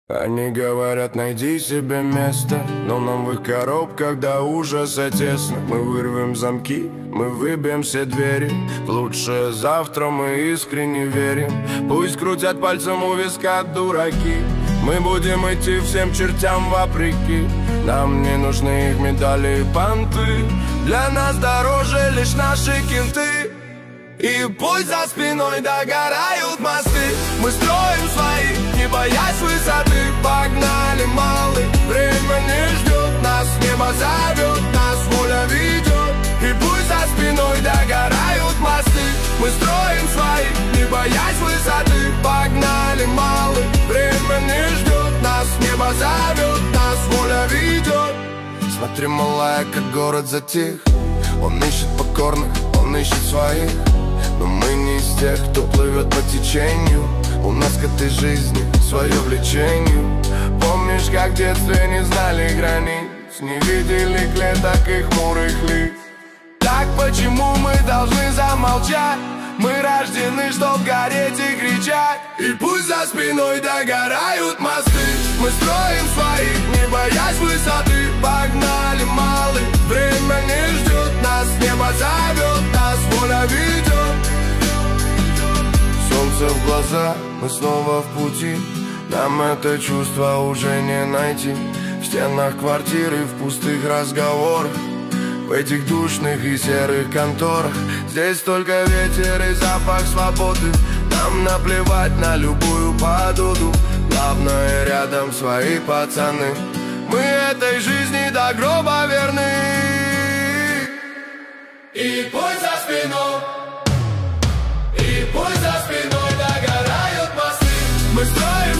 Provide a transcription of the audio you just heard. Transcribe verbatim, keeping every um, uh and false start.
Они говорят, найди себе место, но нам в их коробках до ужаса тесно. Мы вырвем замки, мы выбьем все двери, в лучшее завтра мы искренне верим. Пусть крутят пальцем у виска дураки, мы будем идти всем чертям вопреки. Нам не нужны их медали и понты, для нас дороже лишь наши кенты. И пусть за спиной догорают мосты, мы строим свои, не боясь высоты. Погнали, малый, время не ждет нас, небо зовет нас, воля ведет. И пусть за спиной догорают мосты, мы строим свои, не боясь высоты. Погнали, малый, время не ждет нас, небо зовет нас, воля ведет. Смотри, малая, как город затих, он ищет покорных, он ищет своих. Но мы не из тех, кто плывет по течению, у нас к этой жизни свое влечение. Помнишь, как в детстве не знали границ, не видели клеток и хмурых лиц? Так почему мы должны замолчать? Мы рождены, чтоб гореть и кричать. И пусть за спиной догорают мосты, мы строим свои, не боясь высоты. Погнали, малый, время не ждет нас, небо зовет нас, воля ведет. Солнце в глаза, мы снова в пути, нам это чувство уже не найти. В стенах квартиры, в пустых разговорах, в этих душных и серых конторах. Здесь только ветер и запах свободы, нам наплевать на любую подуду. Главное, рядом свои пацаны, мы этой жизни до гроба верны. И пусть за спиной, и пусть за спиной догорают мосты, мы строим